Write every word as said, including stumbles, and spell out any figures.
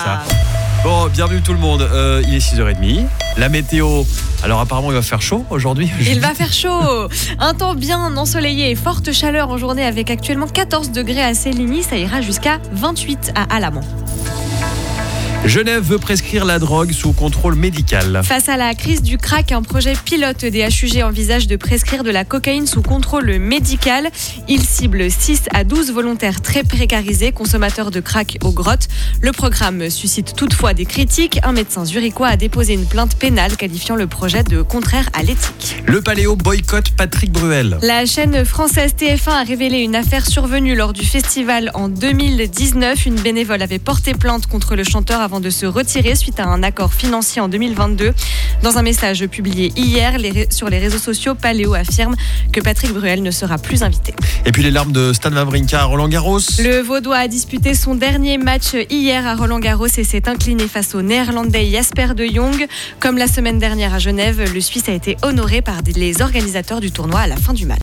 ça. Bon, bienvenue tout le monde. Euh, il est six heures trente. La météo, alors apparemment il va faire chaud aujourd'hui. Il va faire chaud. Un temps bien ensoleillé et forte chaleur en journée avec actuellement quatorze degrés à Céligny. Ça ira jusqu'à vingt-huit à Alamand. Genève veut prescrire la drogue sous contrôle médical. Face à la crise du crack, un projet pilote des H U G envisage de prescrire de la cocaïne sous contrôle médical. Il cible six à douze volontaires très précarisés, consommateurs de crack aux grottes. Le programme suscite toutefois des critiques. Un médecin zurichois a déposé une plainte pénale qualifiant le projet de contraire à l'éthique. Le Paléo boycotte Patrick Bruel. La chaîne française T F un a révélé une affaire survenue lors du festival en deux mille dix-neuf. Une bénévole avait porté plainte contre le chanteur avant de se retirer suite à un accord financier en deux mille vingt-deux. Dans un message publié hier les, sur les réseaux sociaux, Paléo affirme que Patrick Bruel ne sera plus invité. Et puis les larmes de Stan Wawrinka à Roland-Garros. Le Vaudois a disputé son dernier match hier à Roland-Garros et s'est incliné face au Néerlandais Jasper de Jong. Comme la semaine dernière à Genève, le Suisse a été honoré par les organisateurs du tournoi à la fin du match.